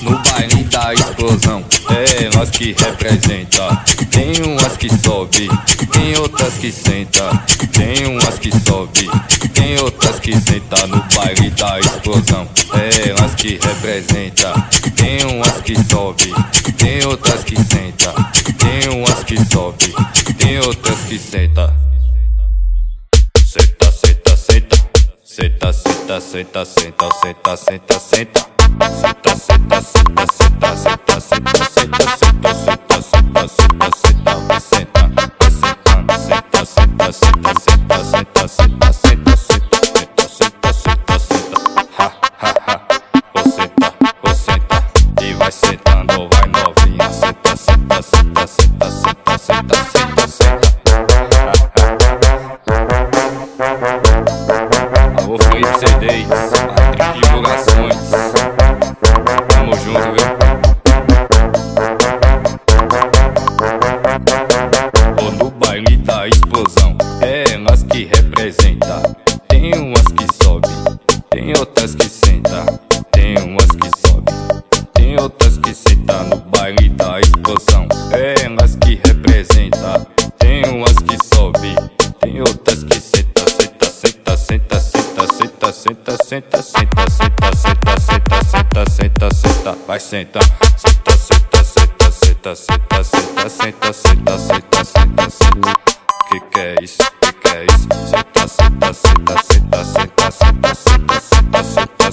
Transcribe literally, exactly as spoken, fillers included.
No baile da explosão, é nós que representa. Tem umas que sobe, tem outras que senta. Tem umas que sobe, tem outras que senta. No baile da explosão, é nós que representa. Tem umas que sobe, tem outras que senta. Tem umas que sobe, tem outras que senta. Senta, senta, senta. Senta, senta, senta, senta, senta, senta, senta. Senta, senta, senta, senta, senta, senta, senta, senta, senta, senta, senta, senta, vai senta, vai sentando, senta, senta, senta, senta, senta, senta, senta, senta, senta, senta, senta, ha, ha, ha, vou sentar, vou sentar e vai sentando, vai novinha, senta, senta, senta, senta, senta, senta, senta, senta. Alô, Felipe C Ds, Matriz Divulgações. Tamo junto, viu? Ou no baile da explosão, é nós que representa. Tem umas que sobe, tem outras que senta. Tem umas que sobe, tem outras que senta. No baile da explosão, é nós que representa. Tem umas que sobe, tem outras que senta. Senta, senta, senta, senta, senta, senta, senta, senta, senta, senta, senta, senta, senta, senta, vai senta, senta, senta, senta, senta, senta, senta, senta, senta, senta, senta, senta. Que que é isso? Que que é isso? Senta, senta, senta, senta, senta, senta, senta, senta, senta.